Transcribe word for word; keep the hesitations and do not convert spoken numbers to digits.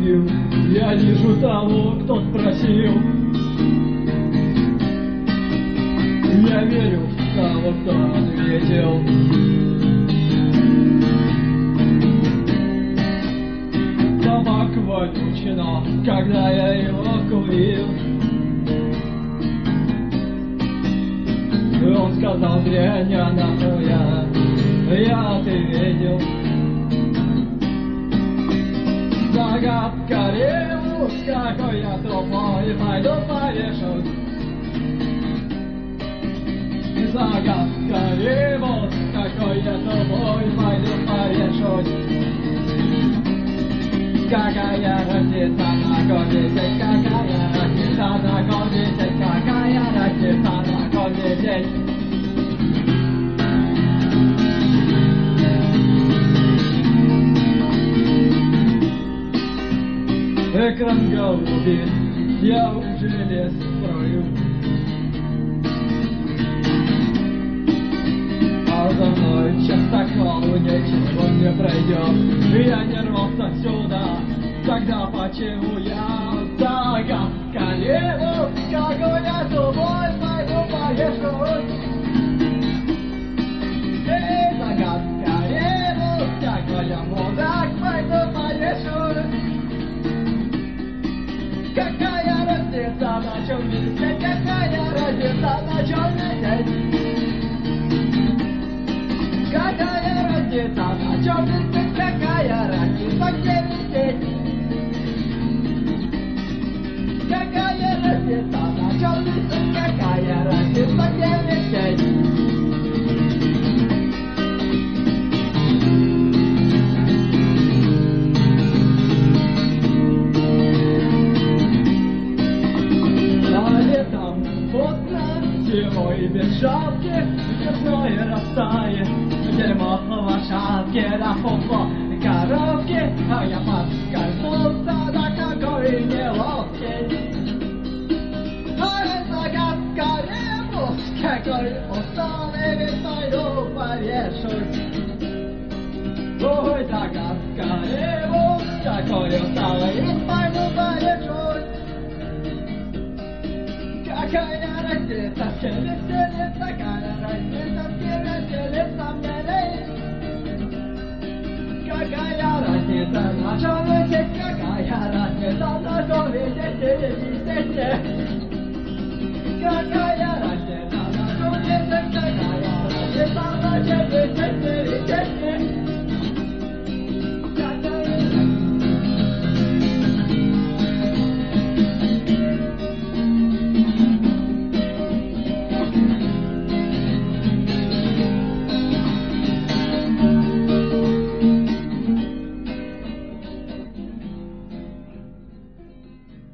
любил, я вижу того, кто спросил. Я верю в того, кто ответил. Табак вонючий, но когда я его курил, он сказал: дрянь, а нахуя, я ответил. Загадка ревус, какой я тупой, пойду повешусь. Загадка ревус, какой я тупой, пойду повешусь. Какая разница на коне день, какая разница на коне день, какая разница на коне день. Экран голубит, я уже лес строю, а за мной частокол ничего не пройдет. Я не рвался сюда, тогда почему я загадка ревус, какой я тупой, пойду повешусь. Эй, загадка ревус, какой я мудак, пойду повешусь. Какая разница, на чем висеть, какая разница, на чем висеть. Какая разница, на чем висеть, какая разница, где висеть. Какая разница, на чем висеть, какая разница, где висеть. Зимой без шапки, весной растает дерьмо в шапке, да фуфло коробки, а я подскользнулся, да какой неловкий. Ай, загадка ревус, какой усталый, ведь пойду повешусь. Ой, загадка ревус, какой усталый, ведь пойду повешусь. Какая разница, все веселье, какая разница, все веселится мне лень. Какая разница, на чем висеть, какая разница, на чем висеть или висеть. Какая разница.